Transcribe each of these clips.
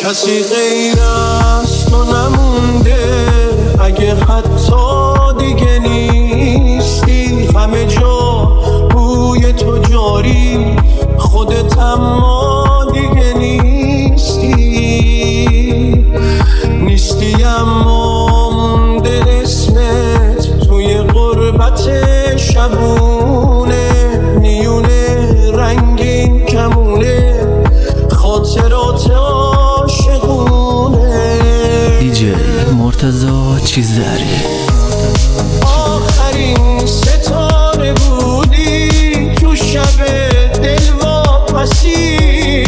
کسی غیر از تو نمونده، اگه حتی دیگه نیستی، همه جا بوی تو جاری، خودت اما دیگه نیستی اما مونده اسمت توی غربت شبونه، میونه رنگین کمونه خاطرات عاشقونه. دیجی مرتضی چیزداری. آخرین ستاره بودی تو شب دلواپسی،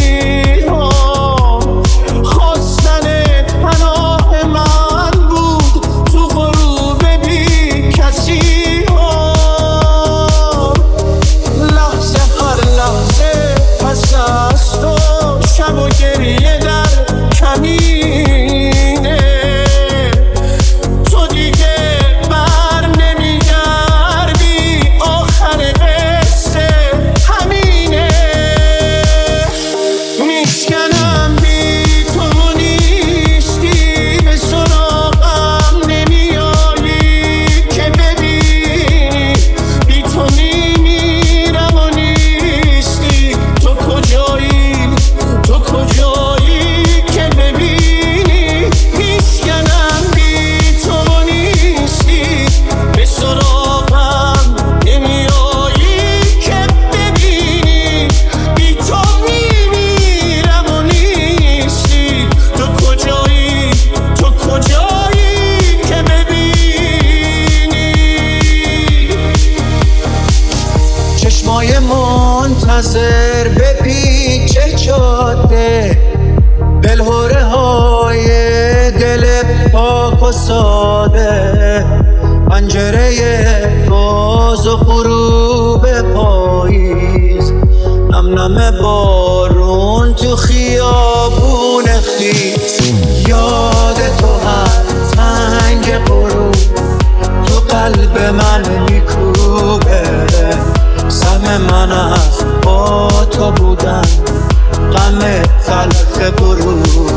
منتظر به پیچ جاده، بلهوره های دل پاک و ساده، پنجره باز و غروب پاییز، نم نم بارون تو خیابون خیز، یاد تو هر تنگ غروب تو قلب من میکوبه، سهم من از با تو بودن غم تلخ غروب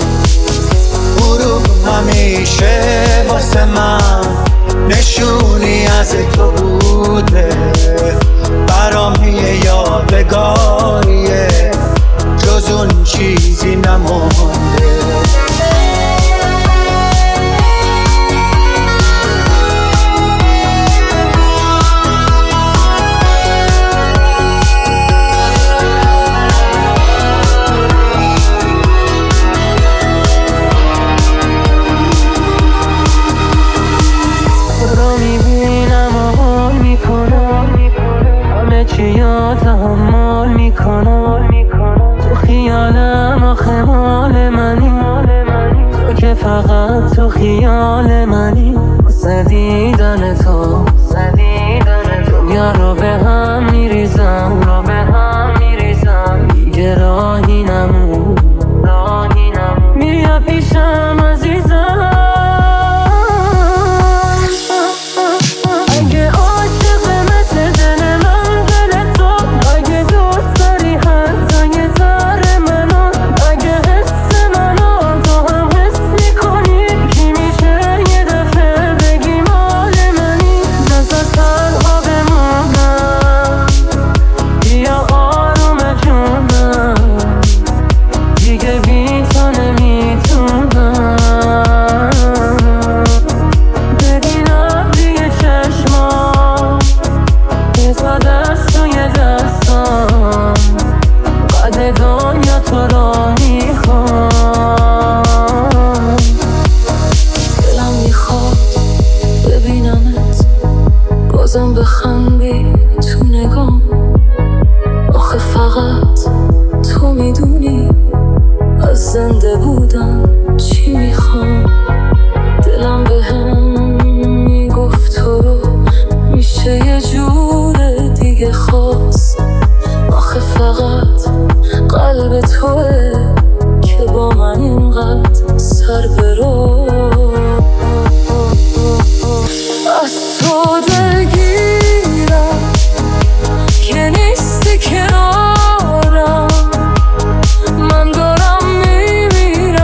همیشه واسه من نشونی از تو بوده، برام یه یادگاریه جز اون چیزی نمونده. تحمل میکنم تو خیالم، آخه مال منی تو که فقط تو خیال منی، دیدن تو دنیا رو به هم میریزم، دیگه راهی نمون، میری پیشم عزیزم. بخندی تو نگام، آخه فقط تو میدونی از زنده بودن چی میخوام. دلم به هم میگفت تو رو میشه یه جور دیگه خواست، آخه فقط قلب توه که با من اینقدر سر برو. از تو دلگیرم که نیستی کنارم، من دارم میمیرم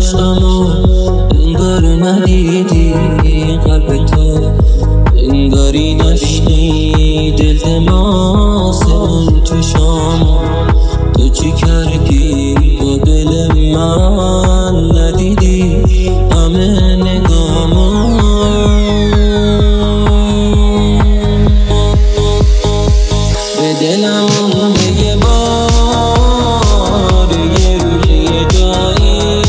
عشقمو انگار ندیدی، قلب تو انگاری نشنی، دل دماسه اون چشامو تو چی کردی با دل من؟ ندیدی همه نگامو، به دلم مونده یه بار، یه روز یه جایی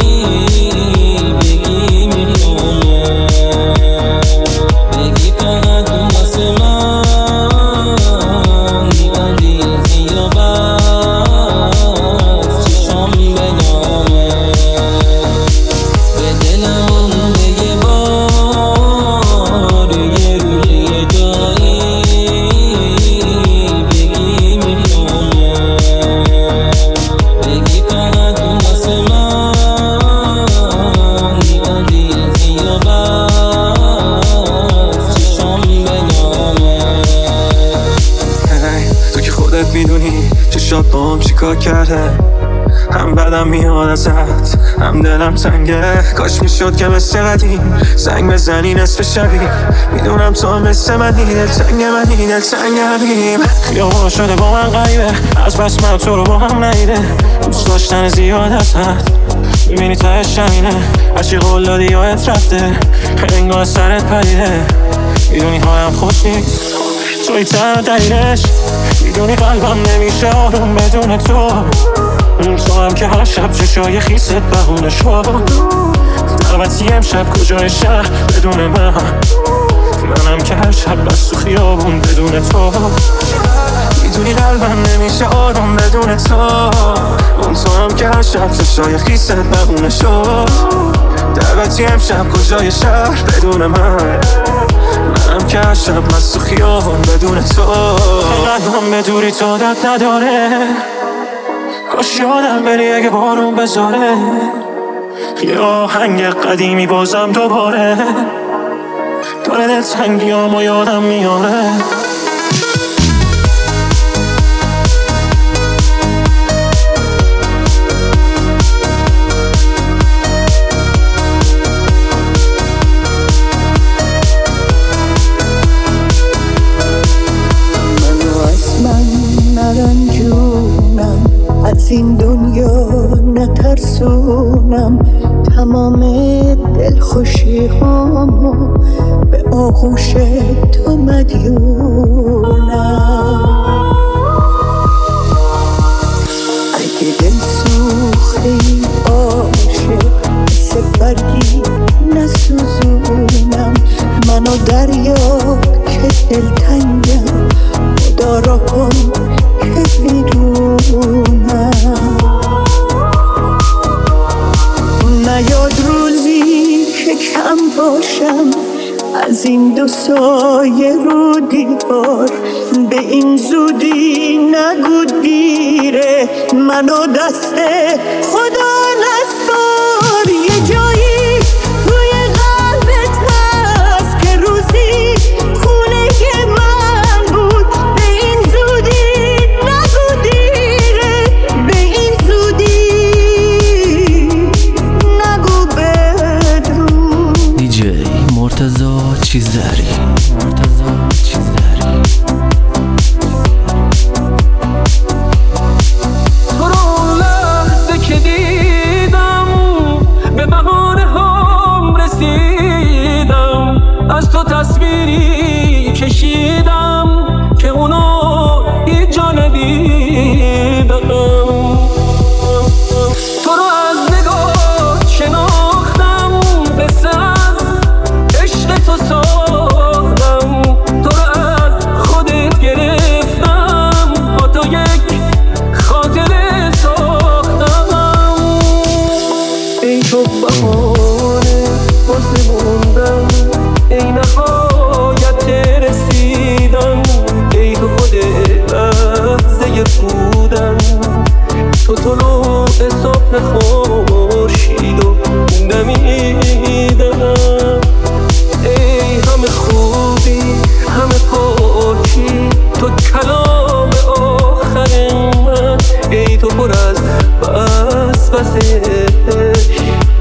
بگی میخوامه، بگی فقط واسه من میبندی زیر بست چشام بگامه، به دلم مونده یه بار، یه روز یه جایی بگی میخوامه، بگی فقط واسه من میبندی زیر بست چشام بگامه. تو که خودت میدونی چشات با هم چیکار کرده، هم بدم میاد ازت هم دلم تنگه، کاش میشد که مثل قدیم زنگ بزنی نصف شبی، میدونم تو مثل منی، دلتنگ منی دلتنگ همیم، خیابون شده با من غریبه، از بس من تو رو با هم نیده، دوست داشتن زیاد ازت میبینی تهش همینه، هرچی قول دادی یادت رفته، انگار سرت پریده، میدونی حالم خوش نیست توی تنها دلیلش، میدونی قلبم نمیشه آروم بدون تو هم که هر شب چشای خیست بهونه شد، دعوتی امشب کجای شهر بدون منم که هر شب بس تو خیابون بدون تو، میدونی قلبم نمیشه آروم بدون تو هم که هر شب چشای خیست بهونه شد، دعوتی امشب کجای شهر بدون منم که هر شب بس تو خیابون بدون تو، قلبم به دوری تو داد نداره، کاش یادم بری اگه بارون بذاره، یه آهنگ قدیمی بازم دوباره داره دلتنگیامو یادم میاره. منو از من نرنجونم، از این دنیا نترسونم، تمام دلخوشی هامو به آغوش تو مدیونم، اگه دل سوخته عاشق مثل برگی نسوزونم، منو دریا که دلتنگم مدارا کن که بیرونم، نیاد روزی که کم باشم از این دو سایه رو دیوار، به این زودی نگو دیره، منو دست خدا نسپار، یه جایی روی قلبت هست که روزی خونه من بود، به این زودی نگو دیره، به این زودی نگو بدون. دیجی مرتضی چیزدری. تو رو لحظه که دیدم به بهانه هم رسیدم، از تو تصویری کشیدم که اونو هیچ جا ندیدم، تو رو از نگاه شناختم، قصه از عشق تو ساختم، تو رو از خودت گرفتم، با تو یک خاطره ساختم، ای تو بهانه واسه موندم، ای نهایت رسیدم، ای تو خود لحظه بودم، تو طلوع صبح خورشید و دمیدم، ای همه خوبی همه پاکی، تو کلام آخر من، ای تو پر از وسوسه،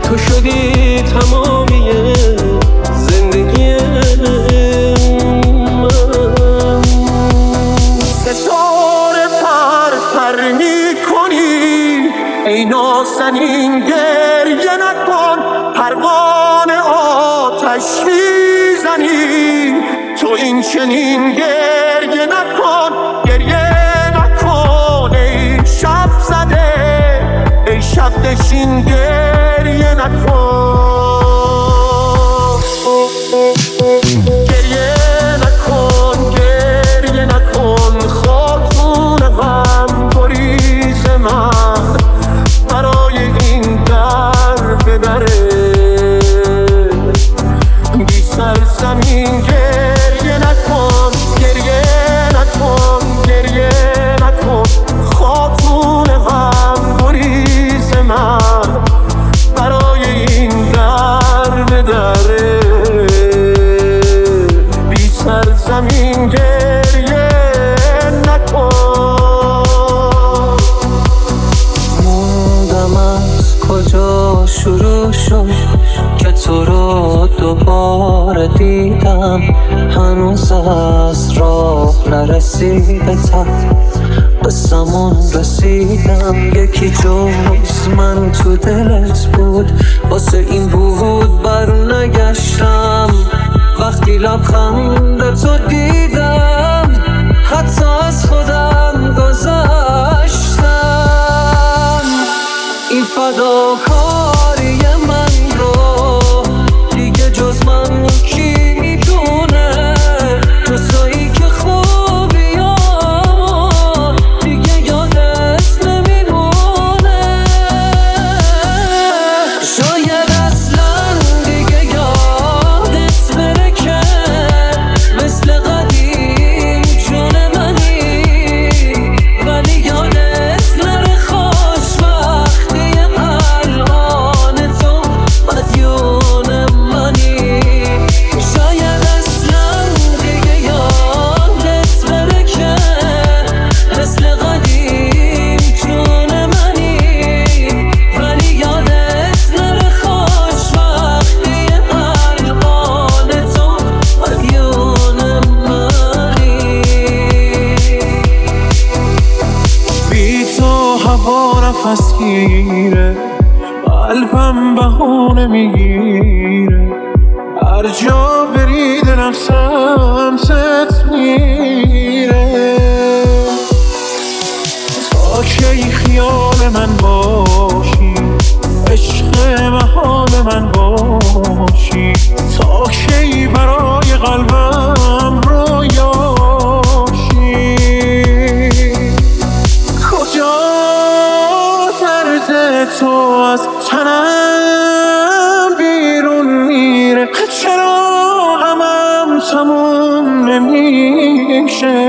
چنین گریه نکن، پروانه آتش میزنی. تو این چنین گریه نکن، گریه نکن ای شب زده، ای شب نشین گریه نکن. گریه نکن، گریه نکن، خاتون غم گریز من برای این در به دره بی سرزمین. گریه نکن، گریه نکن، گریه نکن، خاتون غم گریز من برای این در به دره بی سرزمین. گریه نکن. موندم از کجا شروع شد که تو رو دوباره دیدم، هنوز از راه نرسیده ته قصمون رسیدم. یکی جز من تو دلت بود، واسه این بود بر نگشتم. وقتی لبخندتو دیدم حتی از خودم گذشتم. این فداکاری من رو دیگه جز من کی میدونه، جزایی که خوبیام دیگه یادت نمیمونه. شاید اصلا دیگه یادت بره که مثل قدیم جون منی، ولی یادت نره خوشبختی الان تو مدیون منی. شاید اصلا دیگه یادت بره که مثل قدیم جون منی، ولی یادت نره خوشبختی الان تو مدیون منی. بی تو هوا نفس گیره، قلبم بهونه میگیره، هر جا بری دلم سمتت میره. تا کی خیال من باشی، عشق محال من باشی، تا کی برای قلبم رویاشی. کجا درد تو از تنم بیرون میره، چرا غمم تموم نمیشه.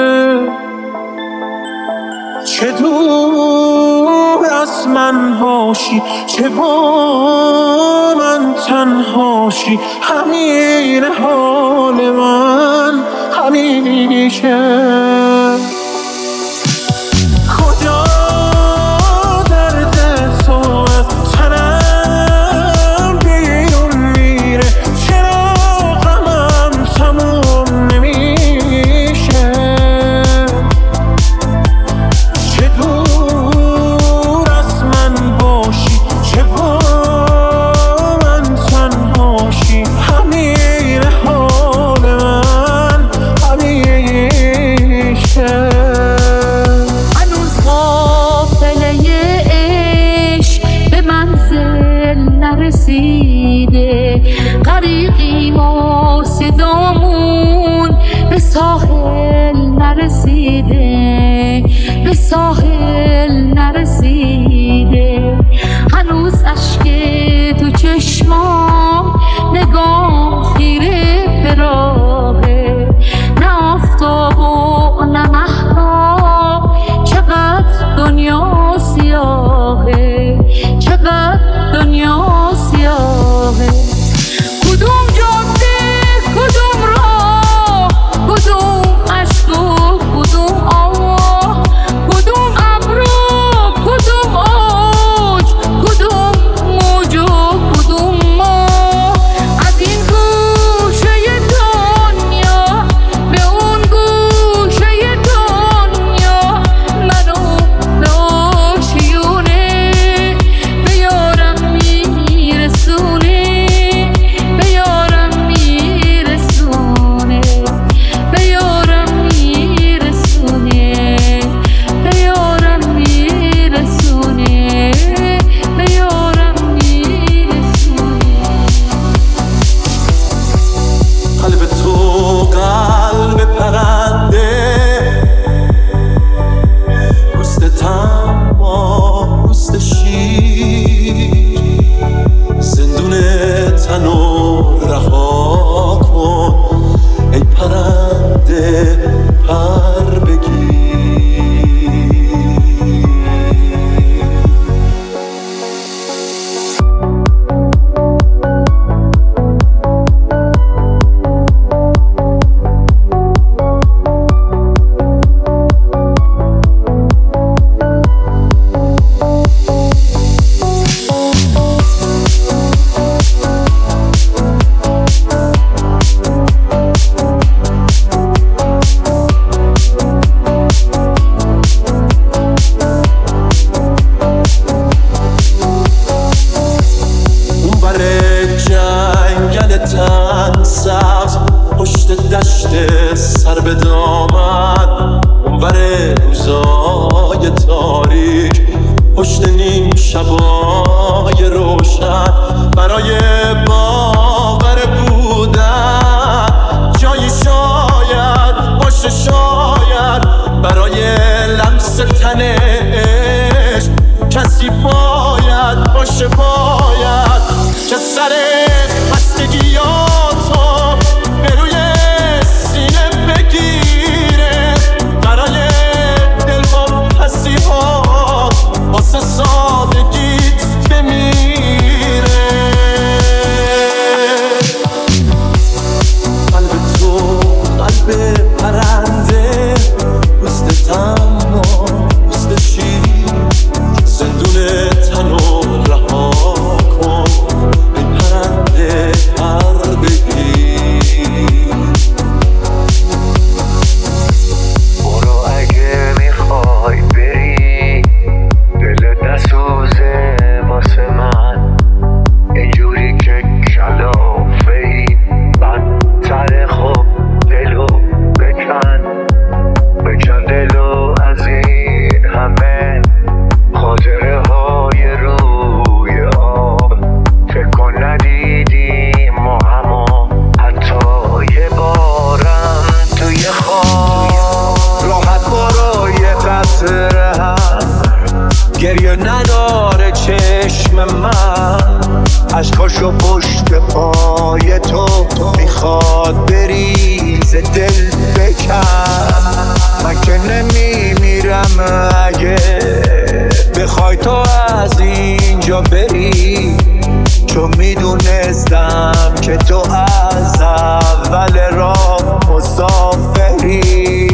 چه دور از من باشی، چه با من تنهاشی، همین حال من همیشه. کجا درد تو از تنم بیرون میره، چرا غمم تموم نمیشه. چه دور از من باشی، چه با من تنهاشی، همین حال من همیشه. هنوز قافله عشق به منزل نرسیده، غریقیم و صدامون به ساحل نرسیده، به ساحل نرسیده. هنوز اشک تو چشمام، نگاه خیره به راهه، نه آفتاب و نه مهتاب. چقدر دنیا سیاهه، چقدر دنیا سیاهه. کدوم جاده، کدوم راه، کدوم عشق و کدوم آه، کدوم ابر و کدوم اوج، کدوم موج و کدوم ماه. از این گوشه دنیا به اون گوشه دنیا، منو به آشیونه، به من عشقاشو پشت پای تو میخواد بریز دل بکن. من که نمیمیرم اگه بخوای تو از اینجا بری، چون میدونستم که تو از اول راه مسافری.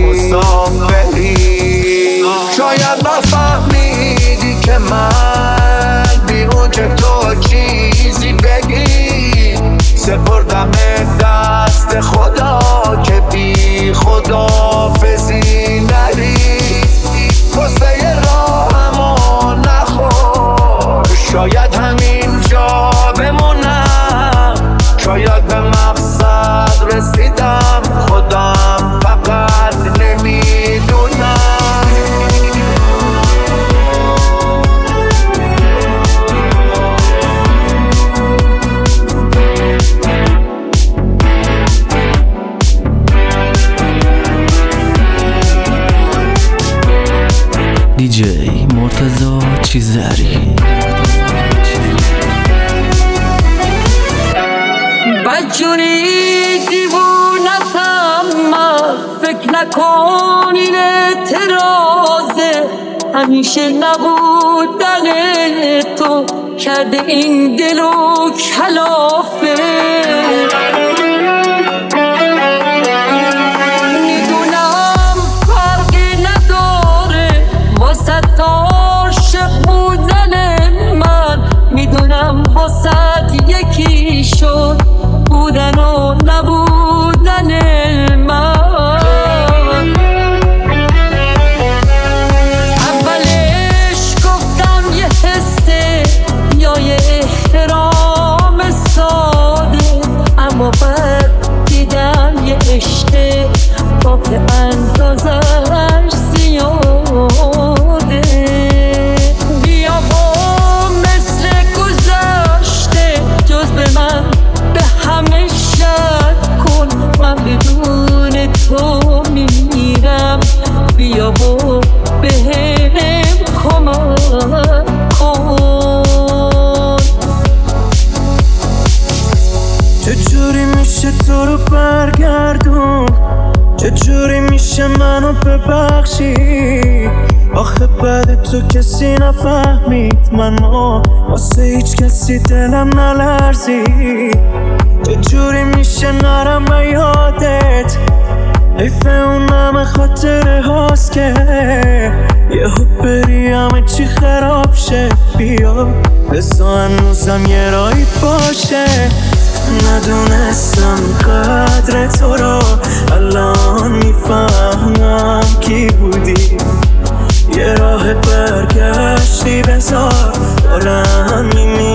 شاید نفهمیدی که من بیرون که تو چیزی بگی، سپردم دست خدا که بی خداحافظی نری. واسه راهمو نخور، شاید همینجا بمونم، شاید به مقصد رسیدم، خودم فقط نمیدونم. دیجی مرتضی چیزری. بدجوری دیوونتم من، فکر نکن این اعتراضه، همیشه نبودن تو کرده این دلو کلافه. میدونم فرقی نداره واسه عاشق بودن من، میدونم واسه یکی شد بودن و نبودن من. اولش گفتم یه حسه یا یه احترام ساده، اما بعد دیدم یه عشقه با که اندازش زیاده. بیا و مثل گذشته جز به من به همه شک کن، من بدون تو میمیرم، بیا و بهم کمک کن. چجوری میشه تو رو برگردون، چجوری میشه منو ببخشی؟ آخه بعد تو کسی نفهمید منو، واسه هیچ کسی دلم نلرزید. چجوری میشه نرم به یادت، حیف اون همه خاطره هاست که یهو بری همه چی خراب شه. بیا بسا هنوزم یه راهی باشه. ندونستم قدر تو رو، الان میفهمم کی بودی. یه راه برگشتی بذار، دارم میمیرم